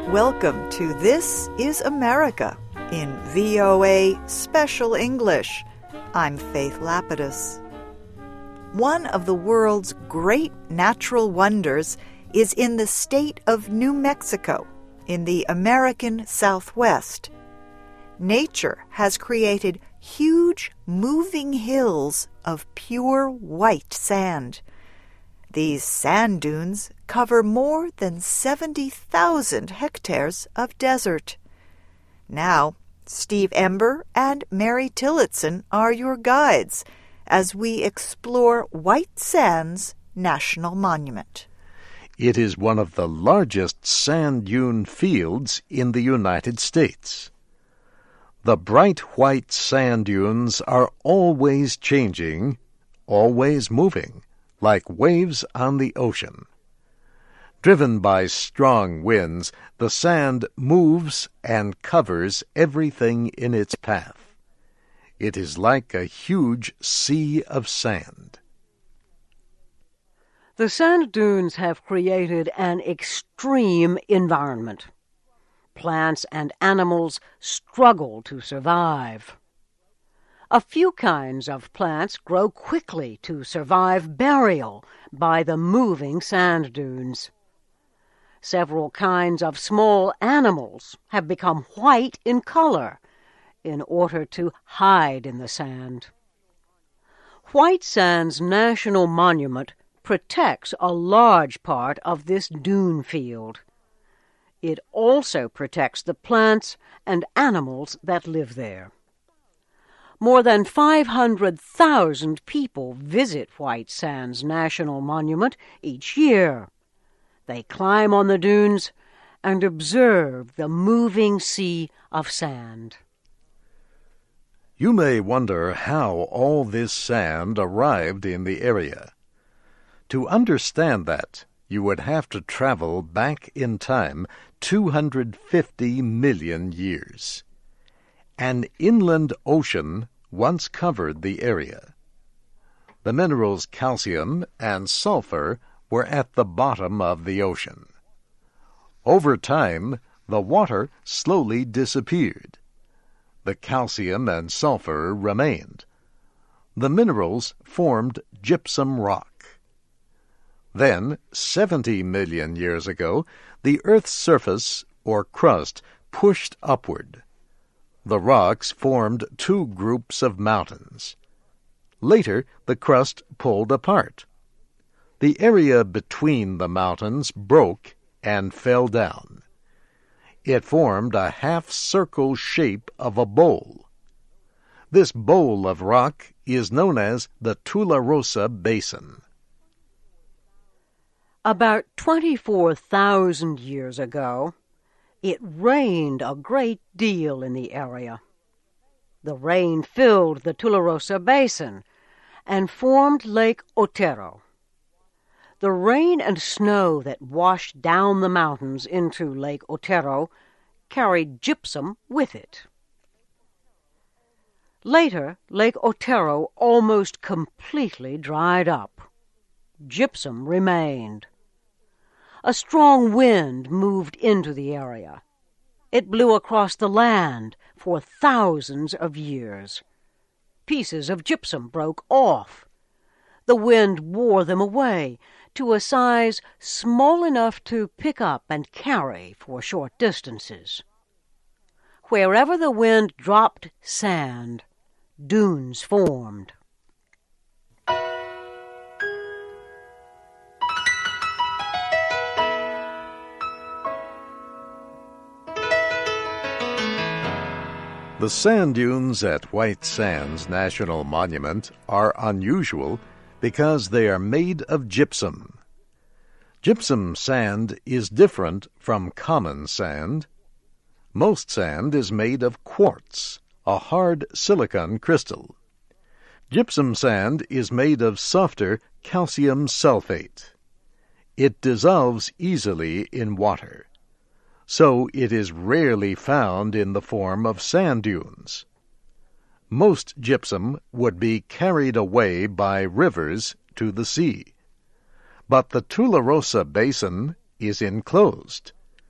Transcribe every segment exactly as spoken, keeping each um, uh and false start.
Welcome to This is America in V O A Special English. I'm Faith Lapidus. One of the world's great natural wonders is in the state of New Mexico, in the American Southwest. Nature has created huge moving hills of pure white sand. These sand dunes cover more than seventy thousand hectares of desert. Now, Steve Ember and Mary Tillotson are your guides as we explore White Sands National Monument. It is one of the largest sand dune fields in the United States. The bright white sand dunes are always changing, always moving, like waves on the ocean. Driven by strong winds, the sand moves and covers everything in its path. It is like a huge sea of sand. The sand dunes have created an extreme environment. Plants and animals struggle to survive. A few kinds of plants grow quickly to survive burial by the moving sand dunes. Several kinds of small animals have become white in color in order to hide in the sand. White Sands National Monument protects a large part of this dune field. It also protects the plants and animals that live there. More than five hundred thousand people visit White Sands National Monument each year. They climb on the dunes and observe the moving sea of sand. You may wonder how all this sand arrived in the area. To understand that, you would have to travel back in time two hundred fifty million years. An inland ocean once covered the area. The minerals calcium and sulfur were at the bottom of the ocean. Over time, the water slowly disappeared. The calcium and sulfur remained. The minerals formed gypsum rock. Then, seventy million years ago, the Earth's surface, or crust, pushed upward. The rocks formed two groups of mountains. Later, the crust pulled apart. The area between the mountains broke and fell down. It formed a half-circle shape of a bowl. This bowl of rock is known as the Tularosa Basin. About twenty-four thousand years ago, it rained a great deal in the area. The rain filled the Tularosa Basin and formed Lake Otero. The rain and snow that washed down the mountains into Lake Otero carried gypsum with it. Later, Lake Otero almost completely dried up. Gypsum remained. A strong wind moved into the area. It blew across the land for thousands of years. Pieces of gypsum broke off. The wind wore them away to a size small enough to pick up and carry for short distances. Wherever the wind dropped sand, dunes formed. The sand dunes at White Sands National Monument are unusual because they are made of gypsum. Gypsum sand is different from common sand. Most sand is made of quartz, a hard silicon crystal. Gypsum sand is made of softer calcium sulfate. It dissolves easily in water, so it is rarely found in the form of sand dunes. Most gypsum would be carried away by rivers to the sea. But the Tularosa Basin is enclosed.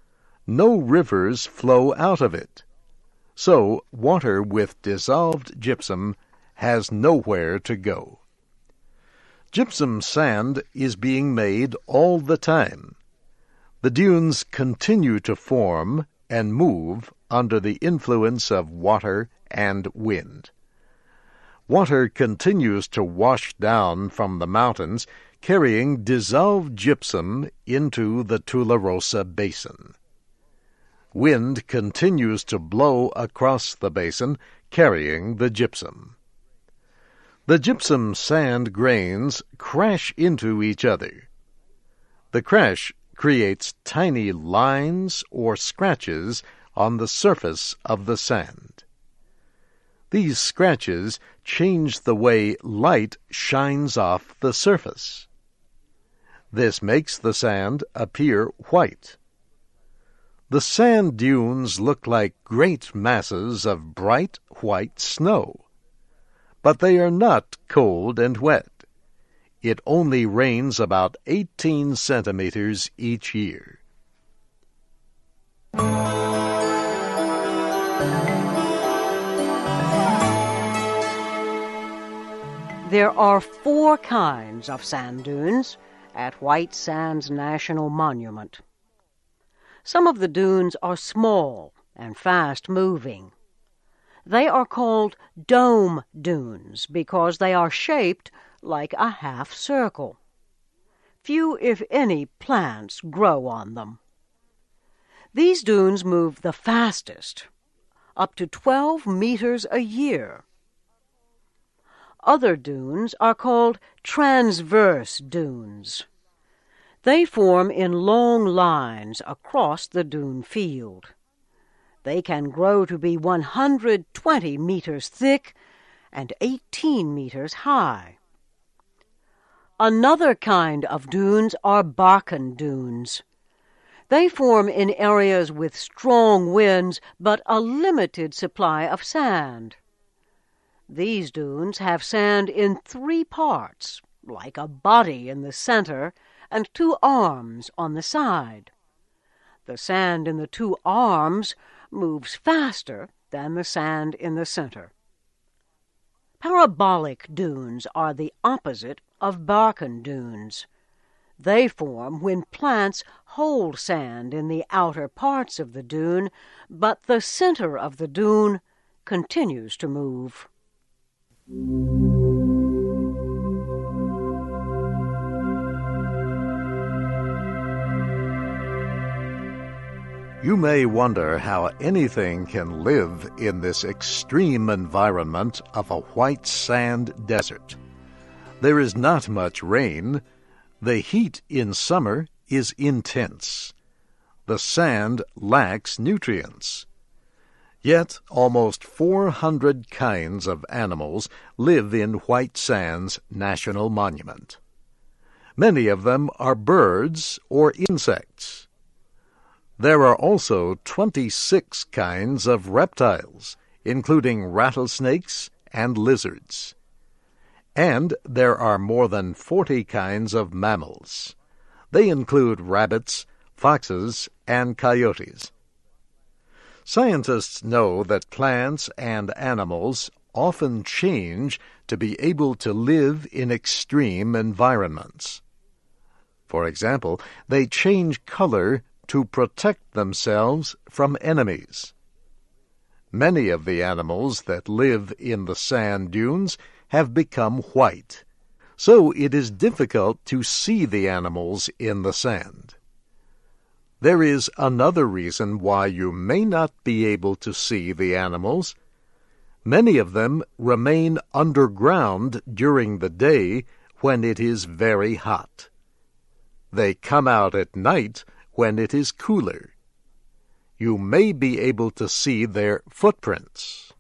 no rivers flow out of it. So water with dissolved gypsum has nowhere to go. Gypsum sand is being made all the time. The dunes continue to form and move under the influence of water and wind. Water continues to wash down from the mountains, carrying dissolved gypsum into the Tularosa Basin. Wind continues to blow across the basin, carrying the gypsum. The gypsum sand grains crash into each other. The crash creates tiny lines or scratches on the surface of the sand. These scratches change the way light shines off the surface. This makes the sand appear white. The sand dunes look like great masses of bright white snow. But they are not cold and wet. It only rains about eighteen centimeters each year. There are four kinds of sand dunes at White Sands National Monument. Some of the dunes are small and fast-moving. They are called dome dunes because they are shaped like a half circle. Few, if any, plants grow on them. These dunes move the fastest, up to twelve meters a year. Other dunes are called transverse dunes. They form in long lines across the dune field. They can grow to be one hundred twenty meters thick and eighteen meters high. Another kind of dunes are Barchan dunes. They form in areas with strong winds but a limited supply of sand. These dunes have sand in three parts, like a body in the center and two arms on the side. The sand in the two arms moves faster than the sand in the center. Parabolic dunes are the opposite of Barchan dunes. They form when plants hold sand in the outer parts of the dune, but the center of the dune continues to move. You may wonder how anything can live in this extreme environment of a white sand desert. There is not much rain. The heat in summer is intense. The sand lacks nutrients. Yet almost four hundred kinds of animals live in White Sands National Monument. Many of them are birds or insects. There are also twenty-six kinds of reptiles, including rattlesnakes and lizards. And there are more than forty kinds of mammals. They include rabbits, foxes, and coyotes. Scientists know that plants and animals often change to be able to live in extreme environments. For example, they change color to protect themselves from enemies. Many of the animals that live in the sand dunes have become white, so it is difficult to see the animals in the sand. There is another reason why you may not be able to see the animals. Many of them remain underground during the day when it is very hot. They come out at night when it is cooler. You may be able to see their footprints.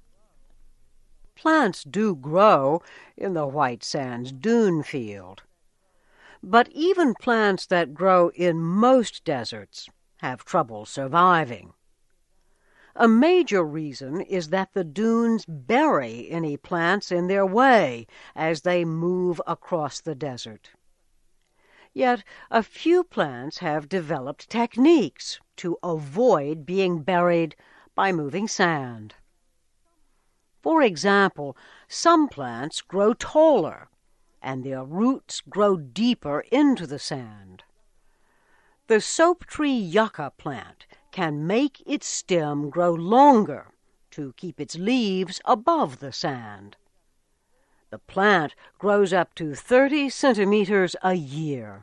Plants do grow in the White Sands dune field. But even plants that grow in most deserts have trouble surviving. A major reason is that the dunes bury any plants in their way as they move across the desert. Yet a few plants have developed techniques to avoid being buried by moving sand. For example, some plants grow taller, and their roots grow deeper into the sand. The soap tree yucca plant can make its stem grow longer to keep its leaves above the sand. The plant grows up to thirty centimeters a year.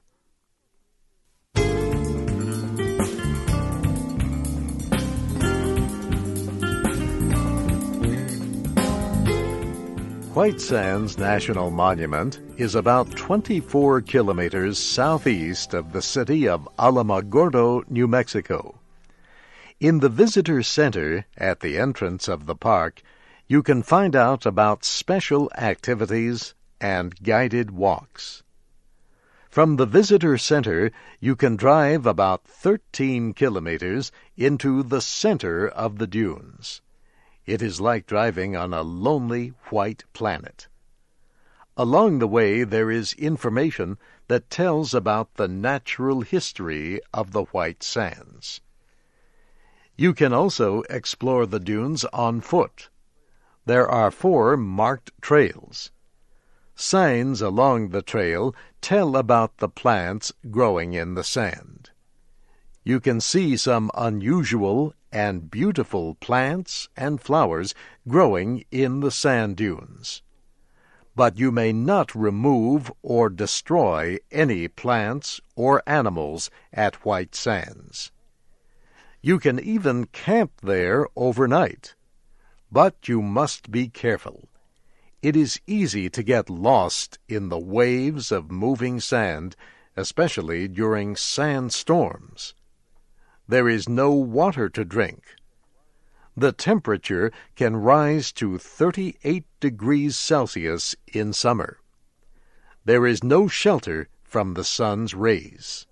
White Sands National Monument is about twenty-four kilometers southeast of the city of Alamogordo, New Mexico. In the visitor center at the entrance of the park, you can find out about special activities and guided walks. From the visitor center, you can drive about thirteen kilometers into the center of the dunes. It is like driving on a lonely white planet. Along the way, there is information that tells about the natural history of the White Sands. You can also explore the dunes on foot. There are four marked trails. Signs along the trail tell about the plants growing in the sand. You can see some unusual and beautiful plants and flowers growing in the sand dunes. But you may not remove or destroy any plants or animals at White Sands. You can even camp there overnight. But you must be careful. It is easy to get lost in the waves of moving sand, especially during sandstorms. There is no water to drink. The temperature can rise to thirty-eight degrees Celsius in summer. There is no shelter from the sun's rays.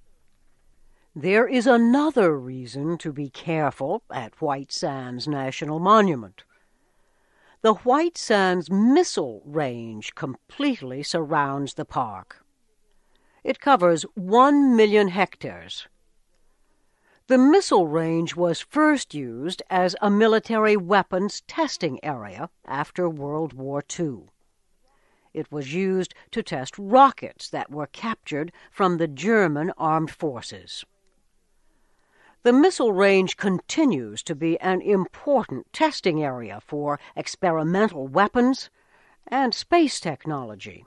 There is another reason to be careful at White Sands National Monument. The White Sands Missile Range completely surrounds the park. It covers one million hectares. The missile range was first used as a military weapons testing area after World War Two. It was used to test rockets that were captured from the German armed forces. The missile range continues to be an important testing area for experimental weapons and space technology.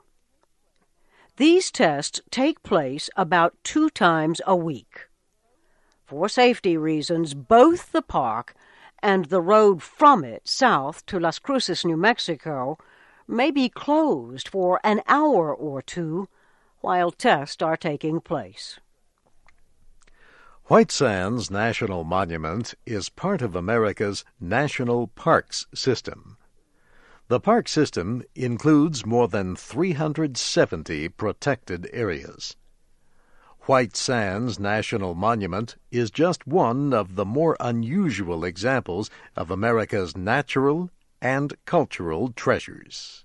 These tests take place about two times a week. For safety reasons, both the park and the road from it south to Las Cruces, New Mexico, may be closed for an hour or two while tests are taking place. White Sands National Monument is part of America's National Parks System. The park system includes more than three hundred seventy protected areas. White Sands National Monument is just one of the more unusual examples of America's natural and cultural treasures.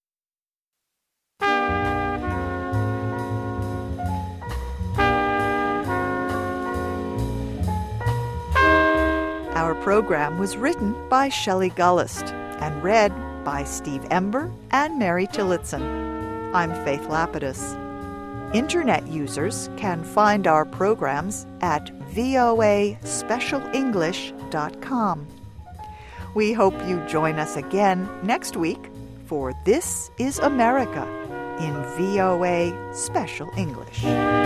Our program was written by Shelley Gullist and read by Steve Ember and Mary Tillotson. I'm Faith Lapidus. Internet users can find our programs at v o a special english dot com. We hope you join us again next week for This is America in V O A Special English.